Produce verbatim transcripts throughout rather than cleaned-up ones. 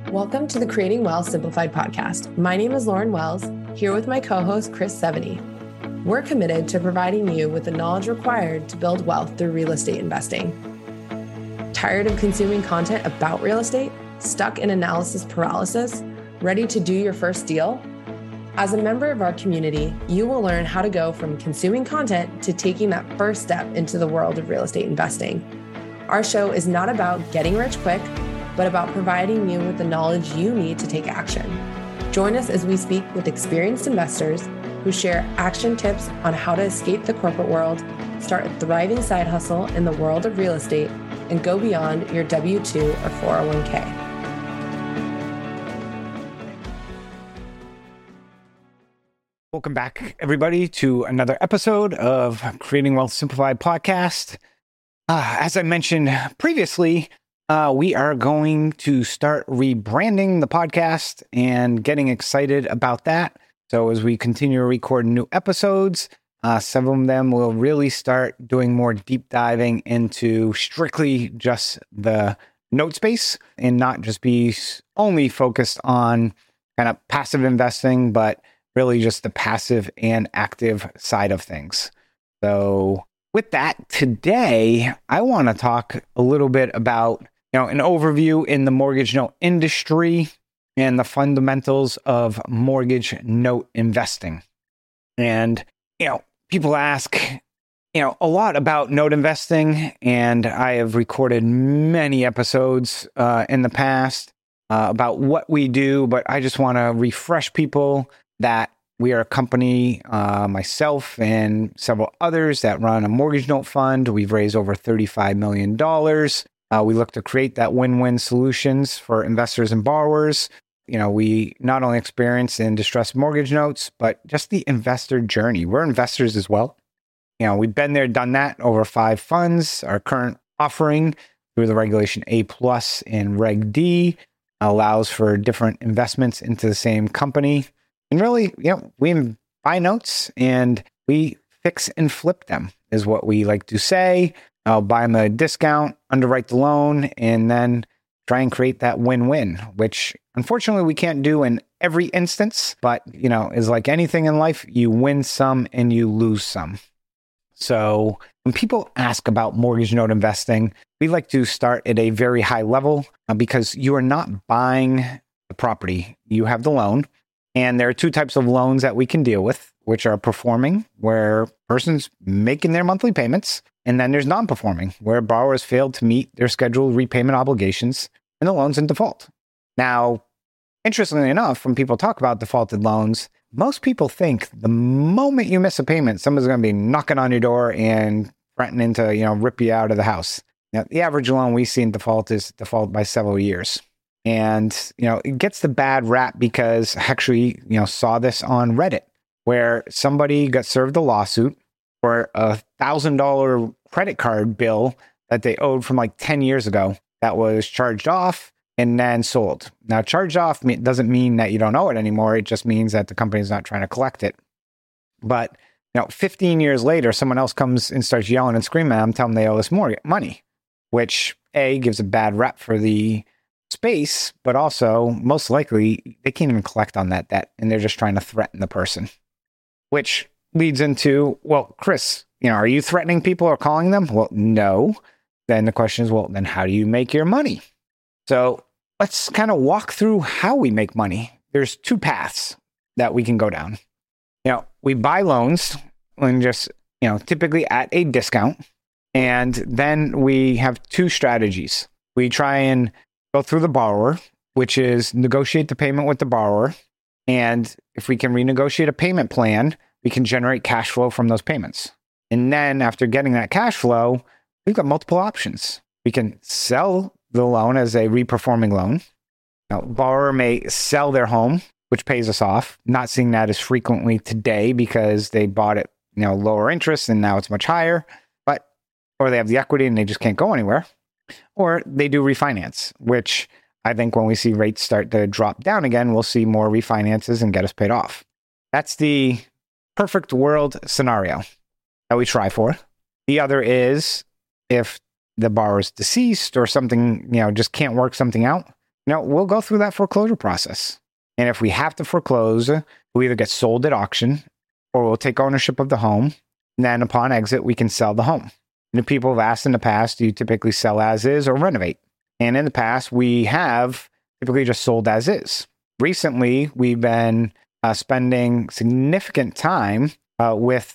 Welcome to the Creating Wealth Simplified podcast. My name is Lauren Wells, here with my co-host Chris Seveny. We're committed to providing you with the knowledge required to build wealth through real estate investing. Tired of consuming content about real estate? Stuck in analysis paralysis? Ready to do your first deal? As a member of our community, you will learn how to go from consuming content to taking that first step into the world of real estate investing. Our show is not about getting rich quick, but about providing you with the knowledge you need to take action. Join us as we speak with experienced investors who share action tips on how to escape the corporate world, start a thriving side hustle in the world of real estate, and go beyond your W two or four oh one k. Welcome back, everybody, to another episode of Creating Wealth Simplified podcast. Uh, as I mentioned previously, Uh, we are going to start rebranding the podcast and getting excited about that. So as we continue to record new episodes, uh, some of them will really start doing more deep diving into strictly just the note space and not just be only focused on kind of passive investing, but really just the passive and active side of things. So with that, today, I want to talk a little bit about You know, an overview in the mortgage note industry and the fundamentals of mortgage note investing. And, you know, people ask, you know, a lot about note investing, and I have recorded many episodes uh, in the past uh, about what we do, but I just want to refresh people that we are a company, uh, myself and several others, that run a mortgage note fund. We've raised over thirty-five million dollars. Uh, we look to create that win-win solutions for investors and borrowers. You know, we not only experience in distressed mortgage notes, but just the investor journey. We're investors as well. You know, we've been there, done that over five funds. Our current offering through the Regulation A plus and Reg D allows for different investments into the same company. And really, you know, we buy notes and we fix and flip them is what we like to say. I'll buy them at a discount, underwrite the loan, and then try and create that win-win, which unfortunately we can't do in every instance, but, you know, is like anything in life, you win some and you lose some. So when people ask about mortgage note investing, we like to start at a very high level uh, because you are not buying the property. You have the loan, and there are two types of loans that we can deal with, which are performing, where person's making their monthly payments, and then there's non-performing, where borrowers failed to meet their scheduled repayment obligations and the loan's in default. Now, interestingly enough, when people talk about defaulted loans, most people think the moment you miss a payment, someone's going to be knocking on your door and threatening to, you know, rip you out of the house. Now, the average loan we see in default is default by several years. And, you know, it gets the bad rap because I actually, you know, saw this on Reddit, where somebody got served a lawsuit for a one thousand dollars credit card bill that they owed from like ten years ago that was charged off and then sold. Now, charged off doesn't mean that you don't owe it anymore. It just means that the company's not trying to collect it. But, you know, fifteen years later, someone else comes and starts yelling and screaming at them, telling them they owe us more money, which A, gives a bad rep for the space, but also most likely they can't even collect on that debt and they're just trying to threaten the person. Which leads into, well, Chris, you know, are you threatening people or calling them? Well, no. Then the question is, well, then how do you make your money? So let's kind of walk through how we make money. There's two paths that we can go down. You know, we buy loans and just, you know, typically at a discount. And then we have two strategies. We try and go through the borrower, which is negotiate the payment with the borrower. And if we can renegotiate a payment plan, we can generate cash flow from those payments. And then after getting that cash flow, we've got multiple options. We can sell the loan as a reperforming loan. Now, borrower may sell their home, which pays us off. Not seeing that as frequently today because they bought it, you know, lower interest and now it's much higher. But or they have the equity and they just can't go anywhere. Or they do refinance, which I think when we see rates start to drop down again, we'll see more refinances and get us paid off. That's the perfect world scenario that we try for. The other is if the borrower's deceased or something, you know, just can't work something out, you know, we'll go through that foreclosure process. And if we have to foreclose, we'll either get sold at auction or we'll take ownership of the home. And then upon exit, we can sell the home. And people have asked in the past, do you typically sell as is or renovate? And in the past, we have typically just sold as is. Recently, we've been uh, spending significant time uh, with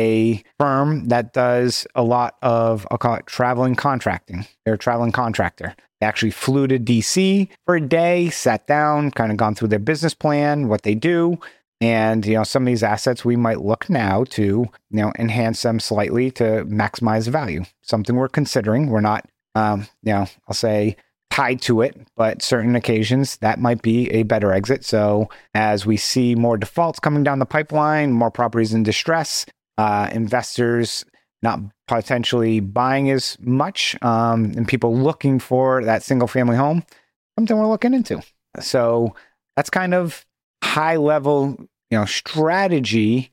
a firm that does a lot of, I'll call it traveling contracting. They're a traveling contractor. They actually flew to D C for a day, sat down, kind of gone through their business plan, what they do. And, you know, some of these assets we might look now to, you know, enhance them slightly to maximize value. Something we're considering. We're not, um, you know, I'll say tied to it, but certain occasions that might be a better exit. So as we see more defaults coming down the pipeline, more properties in distress, uh, investors not potentially buying as much, um, and people looking for that single family home, something we're looking into. So that's kind of high level, you know, strategy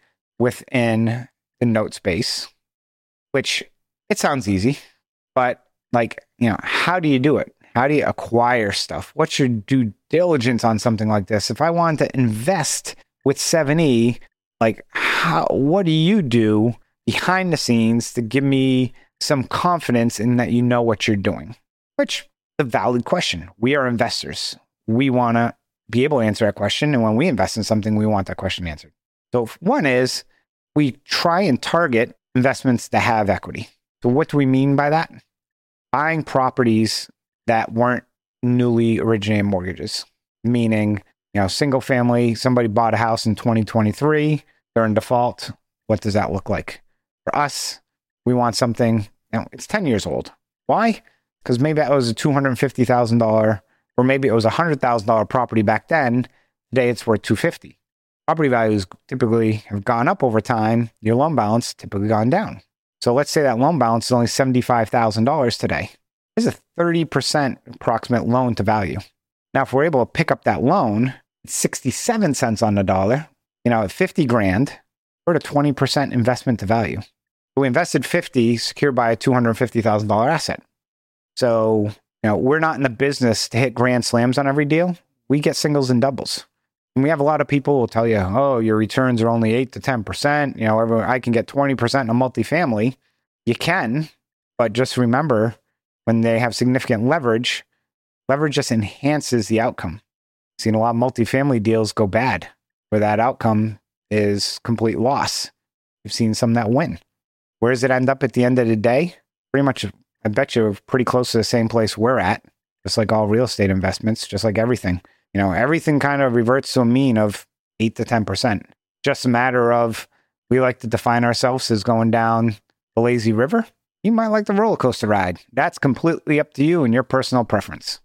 within the note space, which it sounds easy, but like, you know, how do you do it? How do you acquire stuff? What's your due diligence on something like this? If I want to invest with seven E, like how, what do you do behind the scenes to give me some confidence in that you know what you're doing? Which is a valid question. We are investors. We want to be able to answer that question. And when we invest in something, we want that question answered. So one is we try and target investments that have equity. So what do we mean by that? Buying properties that weren't newly originated mortgages, meaning, you know, single family, somebody bought a house in twenty twenty-three, they're in default. What does that look like? For us, we want something, you know, it's ten years old. Why? Because maybe that was a two hundred fifty thousand dollars, or maybe it was a one hundred thousand dollars property back then. Today it's worth two hundred fifty thousand dollars. Property values typically have gone up over time. Your loan balance typically gone down. So let's say that loan balance is only seventy-five thousand dollars today. This is a thirty percent approximate loan to value. Now, if we're able to pick up that loan at sixty-seven cents on the dollar, you know, at fifty grand, we're at a twenty percent investment to value. We invested fifty secured by a two hundred fifty thousand dollars asset. So, you know, we're not in the business to hit grand slams on every deal. We get singles and doubles. And we have a lot of people who will tell you, oh, your returns are only eight to ten percent. You know, everyone, I can get twenty percent in a multifamily. You can, but just remember, when they have significant leverage, leverage just enhances the outcome. I've seen a lot of multifamily deals go bad, where that outcome is complete loss. We've seen some that win. Where does it end up at the end of the day? Pretty much, I bet you, pretty close to the same place we're at, just like all real estate investments, just like everything. You know, everything kind of reverts to a mean of eight to ten percent. Just a matter of, we like to define ourselves as going down the lazy river. You might like the roller coaster ride. That's completely up to you and your personal preference.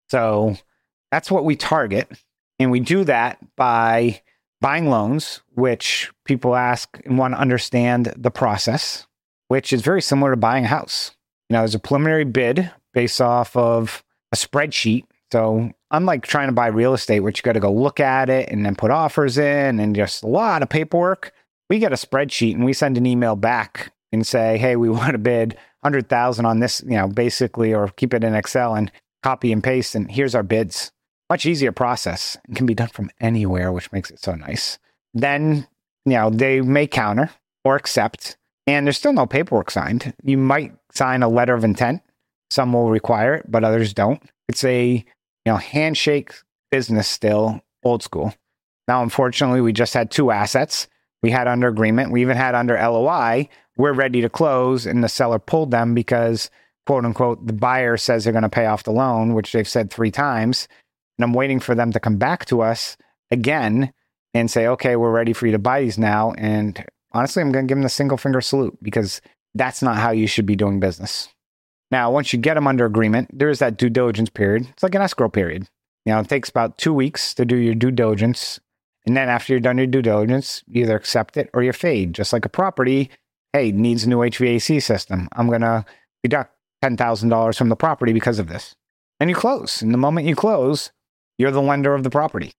So that's what we target. And we do that by buying loans, which people ask and want to understand the process, which is very similar to buying a house. You know, there's a preliminary bid based off of a spreadsheet. So unlike trying to buy real estate, which you got to go look at it and then put offers in and just a lot of paperwork, we get a spreadsheet and we send an email back and say, hey, we want to bid one hundred thousand on this, you know, basically, or keep it in Excel and copy and paste. And here's our bids. Much easier process and can be done from anywhere, which makes it so nice. Then, you know, they may counter or accept, and there's still no paperwork signed. You might sign a letter of intent. Some will require it, but others don't. It's a, you know, handshake business still, old school. Now, unfortunately, we just had two assets. We had under agreement. We even had under L O I. We're ready to close, and the seller pulled them because, quote unquote, the buyer says they're going to pay off the loan, which they've said three times. And I'm waiting for them to come back to us again and say, okay, we're ready for you to buy these now. And honestly, I'm going to give them the single finger salute because that's not how you should be doing business. Now, once you get them under agreement, there is that due diligence period. It's like an escrow period. You know, it takes about two weeks to do your due diligence. And then after you're done your due diligence, you either accept it or you fade. Just like a property, hey, needs a new H V A C system. I'm going to deduct ten thousand dollars from the property because of this. And you close. And the moment you close, you're the lender of the property.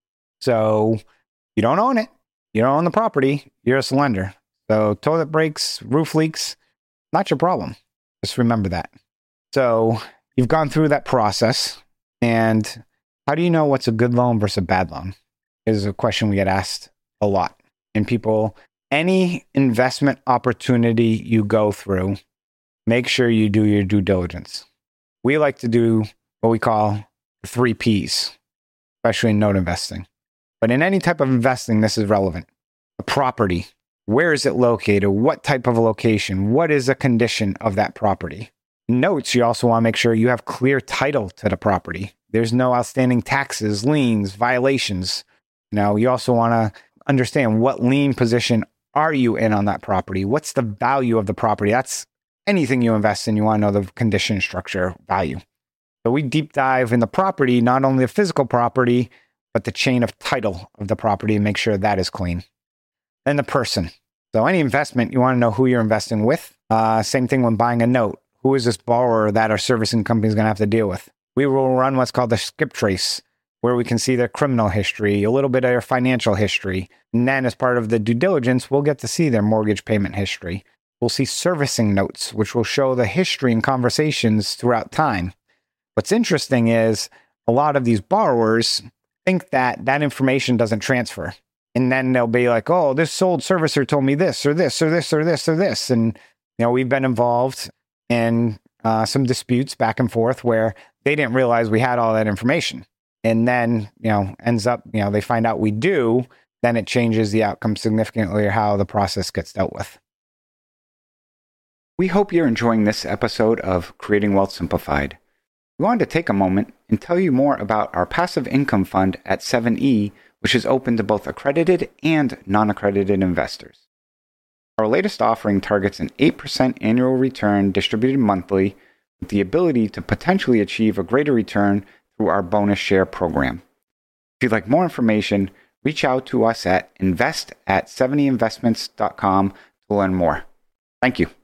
So you don't own it. You don't own the property. You're just a lender. So toilet breaks, roof leaks, not your problem. Just remember that. So you've gone through that process. And How do you know what's a good loan versus a bad loan? Is a question we get asked a lot. And people, any investment opportunity you go through, make sure you do your due diligence. We like to do what we call three Ps, especially in note investing. But in any type of investing, this is relevant. A property, where is it located? What type of a location? What is the condition of that property? Notes, you also want to make sure you have clear title to the property. There's no outstanding taxes, liens, violations. You know, you also want to understand what lien position are you in on that property? What's the value of the property? That's anything you invest in. You want to know the condition, structure, value. So we deep dive in the property, not only the physical property, but the chain of title of the property and make sure that is clean. Then the person. So any investment, you want to know who you're investing with. Uh, same thing when buying a note. Who is this borrower that our servicing company is going to have to deal with? We will run what's called the skip trace, where we can see their criminal history, a little bit of their financial history. And then as part of the due diligence, we'll get to see their mortgage payment history. We'll see servicing notes, which will show the history and conversations throughout time. What's interesting is a lot of these borrowers think that that information doesn't transfer. And then they'll be like, oh, this sold servicer told me this or this or this or this or this. And, you know, we've been involved in uh, some disputes back and forth where they didn't realize we had all that information. And then, you know, ends up, you know, they find out we do, then it changes the outcome significantly or how the process gets dealt with. We hope you're enjoying this episode of Creating Wealth Simplified. We wanted to take a moment and tell you more about our passive income fund at seven E, which is open to both accredited and non-accredited investors. Our latest offering targets an eight percent annual return distributed monthly with the ability to potentially achieve a greater return through our bonus share program. If you'd like more information, reach out to us at invest at seven e investments dot com to learn more. Thank you.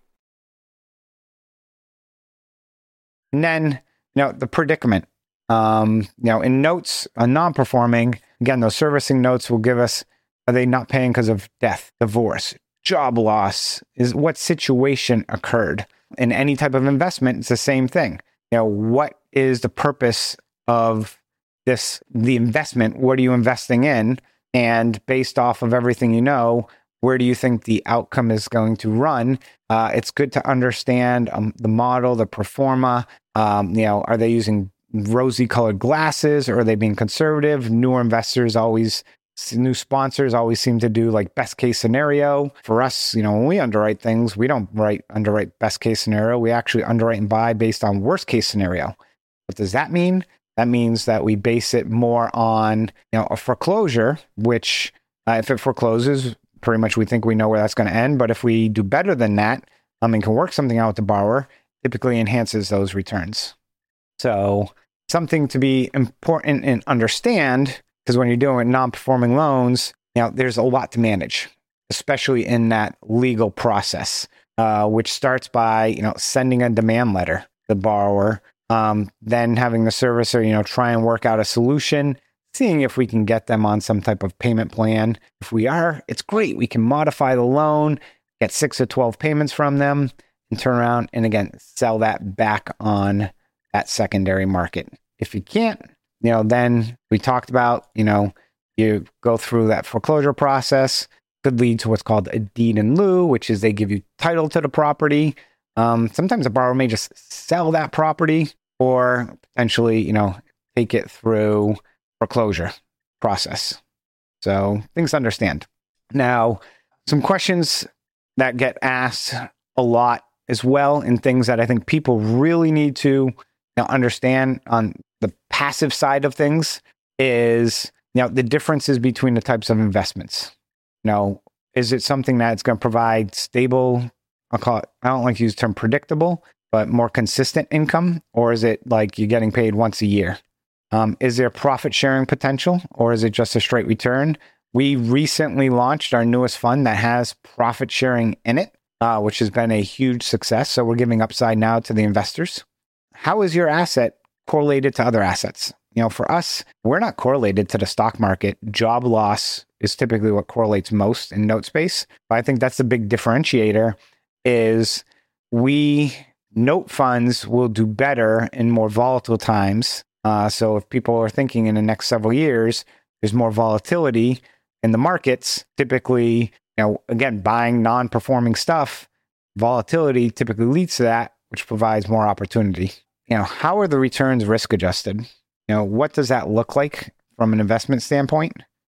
And then, you know, the predicament. Um, you know, in notes, a non-performing, again, those servicing notes will give us, are they not paying because of death, divorce, job loss? Is what situation occurred? In any type of investment, it's the same thing. You know, what is the purpose of this, the investment? What are you investing in? And based off of everything you know, where do you think the outcome is going to run? Uh, it's good to understand um, the model, the pro forma. Um, you know, are they using rosy colored glasses or are they being conservative? Newer investors always, new sponsors always seem to do like best case scenario. For us, you know, when we underwrite things, we don't write underwrite best case scenario. We actually underwrite and buy based on worst case scenario. What does that mean? That means that we base it more on, you know, a foreclosure, which uh, if it forecloses, pretty much we think we know where that's going to end. But if we do better than that, I mean, can work something out with the borrower, typically enhances those returns. So something to be important and understand, because when you're doing non-performing loans, you know, there's a lot to manage, especially in that legal process, uh, which starts by, you know, sending a demand letter to the borrower, um, then having the servicer, you know, try and work out a solution, seeing if we can get them on some type of payment plan. If we are, it's great. We can modify the loan, get six or twelve payments from them, and turn around and again, sell that back on that secondary market. If you can't, you know, then we talked about, you know, you go through that foreclosure process, could lead to what's called a deed in lieu, which is they give you title to the property. Um, sometimes a borrower may just sell that property or potentially, you know, take it through foreclosure process. So things to understand. Now, some questions that get asked a lot as well, and things that I think people really need to, you know, understand on the passive side of things is, you know, the differences between the types of investments. You know, is it something that's going to provide stable, I'll call it, I don't like to use the term predictable, but more consistent income? Or is it like you're getting paid once a year? Um, is there profit sharing potential, or is it just a straight return? We recently launched our newest fund that has profit sharing in it, uh, which has been a huge success. So we're giving upside now to the investors. How is your asset correlated to other assets? You know, for us, we're not correlated to the stock market. Job loss is typically what correlates most in note space. But I think that's the big differentiator is we note funds will do better in more volatile times. Uh, so if people are thinking in the next several years, there's more volatility in the markets, typically, you know, again, buying non-performing stuff, volatility typically leads to that, which provides more opportunity. You know, how are the returns risk adjusted? You know, what does that look like from an investment standpoint?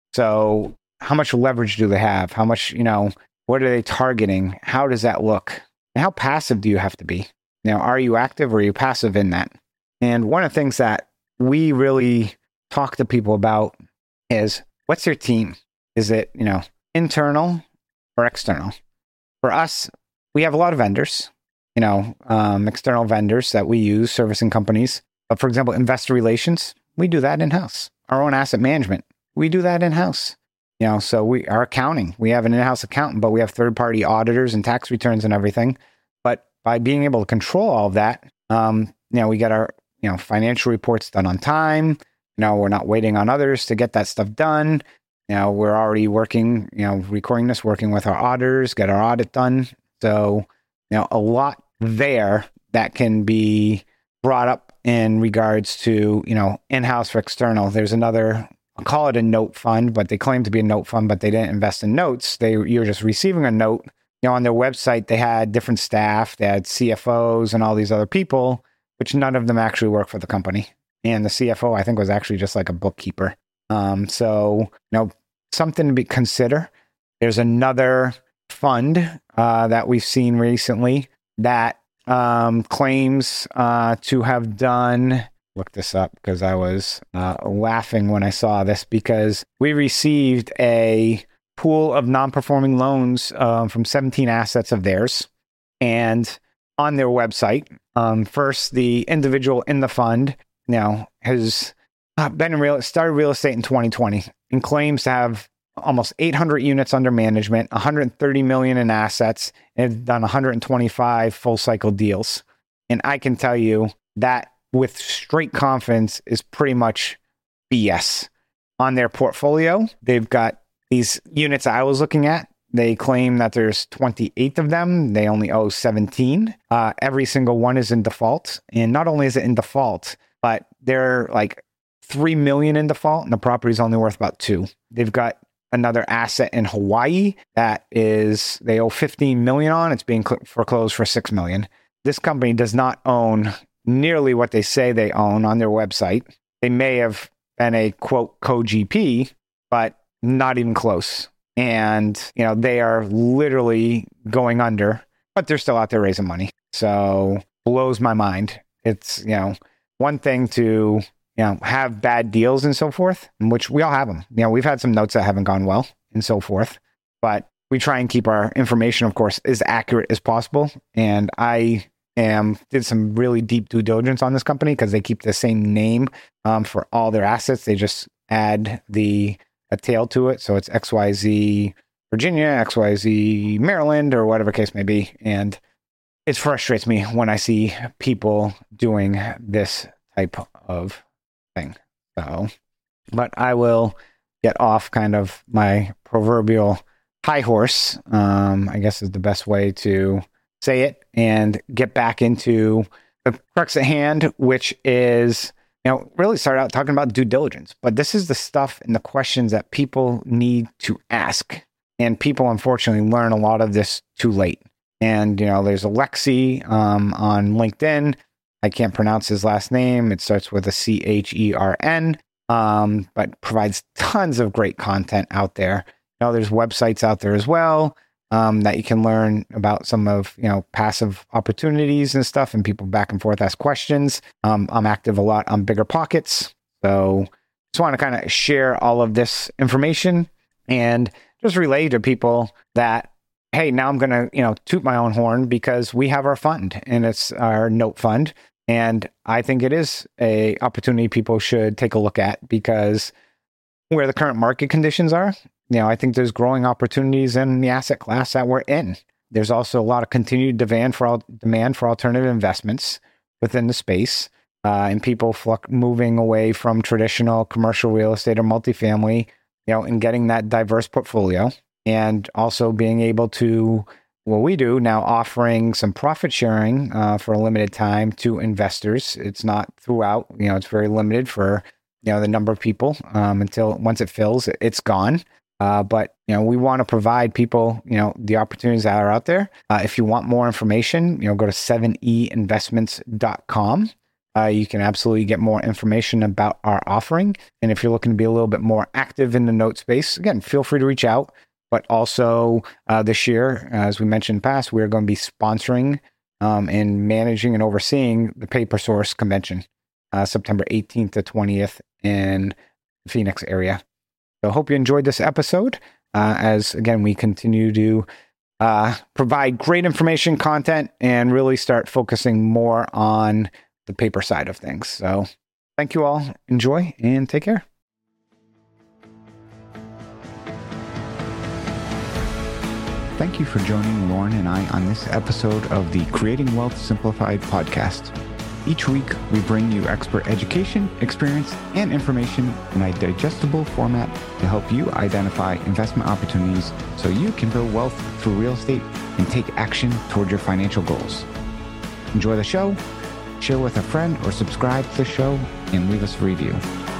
So how much leverage do they have? How much, you know, what are they targeting? How does that look? And how passive do you have to be? Now, are you active or are you passive in that? And one of the things that we really talk to people about is, what's your team? Is it, you know, internal or external? For us, we have a lot of vendors, you know, um, external vendors that we use, servicing companies. But for example, investor relations, we do that in-house. Our own asset management, we do that in-house. You know, so we our accounting, we have an in-house accountant, but we have third-party auditors and tax returns and everything. But by being able to control all of that, um, you know, we get our, you know, financial reports done on time. You know, we're not waiting on others to get that stuff done. You know, we're already working, you know, recording this, working with our auditors, get our audit done. So, you know, a lot there that can be brought up in regards to, you know, in-house or external. There's another, I'll call it a note fund, but they claim to be a note fund, but they didn't invest in notes. They You're just receiving a note. You know, on their website, they had different staff. They had C F Os and all these other people, which none of them actually work for the company. And the C F O, I think, was actually just like a bookkeeper. Um, so, you know, something to be consider. There's another fund uh, that we've seen recently that um, claims uh, to have done, look this up because I was uh, laughing when I saw this, because we received a pool of non-performing loans um, from seventeen assets of theirs. And on their website, um, first, the individual in the fund now has uh, been in real, started real estate in twenty twenty and claims to have almost eight hundred units under management, one hundred thirty million in assets, and have done one hundred twenty-five full cycle deals. And I can tell you that with straight confidence is pretty much B S. On their portfolio, they've got these units I was looking at. They claim that there's twenty-eight of them. They only owe seventeen. Uh, every single one is in default. And not only is it in default, but they're like three million in default, and the property is only worth about two. They've got another asset in Hawaii that is, they owe fifteen million on. It's being foreclosed for six million. This company does not own nearly what they say they own on their website. They may have been a quote co-G P, but not even close. And, you know, they are literally going under, but they're still out there raising money. So blows my mind. It's, you know, one thing to, you know, have bad deals and so forth, which we all have them. You know, we've had some notes that haven't gone well and so forth, but we try and keep our information, of course, as accurate as possible. And I am did some really deep due diligence on this company because they keep the same name um, for all their assets. They just add the a tail to it. So it's X Y Z Virginia, X Y Z Maryland, or whatever case may be. And it frustrates me when I see people doing this type of thing. So, but I will get off kind of my proverbial high horse, um, I guess is the best way to say it, and get back into the crux at hand, which is, you know, really start out talking about due diligence. But this is the stuff and the questions that people need to ask. And people, unfortunately, learn a lot of this too late. And, you know, there's Alexi um, on LinkedIn. I can't pronounce his last name. It starts with a C H E R N, um, but provides tons of great content out there. You know, there's websites out there as well um, that you can learn about some of, you know, passive opportunities and stuff, and people back and forth ask questions. Um, I'm active a lot on Bigger Pockets. So just want to kind of share all of this information and just relay to people that, hey, now I'm going to, you know, toot my own horn because we have our fund, and it's our note fund. And I think it is a opportunity people should take a look at, because where the current market conditions are, you know, I think there's growing opportunities in the asset class that we're in. There's also a lot of continued demand for all, demand for alternative investments within the space, uh, and people fluc- moving away from traditional commercial real estate or multifamily, you know, and getting that diverse portfolio, and also being able to what we do now, offering some profit sharing uh, for a limited time to investors. It's not throughout, you know, it's very limited for, you know, the number of people um, until once it fills, it's gone. Uh, but, you know, we want to provide people, you know, the opportunities that are out there. Uh, if you want more information, you know, go to seven e investments dot com. Uh, you can absolutely get more information about our offering. And if you're looking to be a little bit more active in the note space, again, feel free to reach out. But also uh, this year, as we mentioned in the past, we're going to be sponsoring um, and managing and overseeing the PaperSource convention, uh, September eighteenth to twentieth in the Phoenix area. So I hope you enjoyed this episode uh, as, again, we continue to uh, provide great information, content, and really start focusing more on the paper side of things. So thank you all. Enjoy and take care. Thank you for joining Lauren and I on this episode of the Creating Wealth Simplified podcast. Each week, we bring you expert education, experience, and information in a digestible format to help you identify investment opportunities so you can build wealth through real estate and take action toward your financial goals. Enjoy the show, share with a friend, or subscribe to the show and leave us a review.